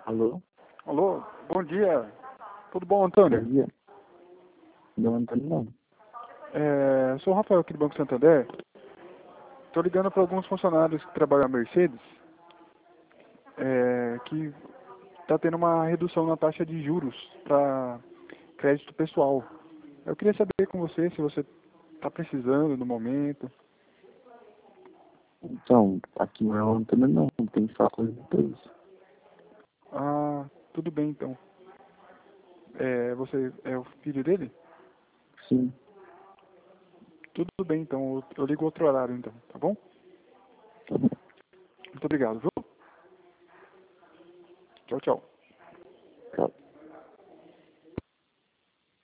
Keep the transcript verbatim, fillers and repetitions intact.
Alô? Alô, bom dia. Tudo bom, Bom Antônio? dia. Não, Antônio, não. É, sou o Rafael aqui do Banco Santander. Estou ligando para alguns funcionários que trabalham na Mercedes, é, que está tendo uma redução na taxa de juros para crédito pessoal. Eu queria saber com você se você está precisando no momento. Então, aqui não é o Antônio, não. Tem que falar com os dois. Ah, tudo bem então. É, você é o filho dele? Sim. Tudo bem então, eu, eu ligo outro horário então, tá bom? Tá bom. Muito obrigado, viu? Tchau, tchau.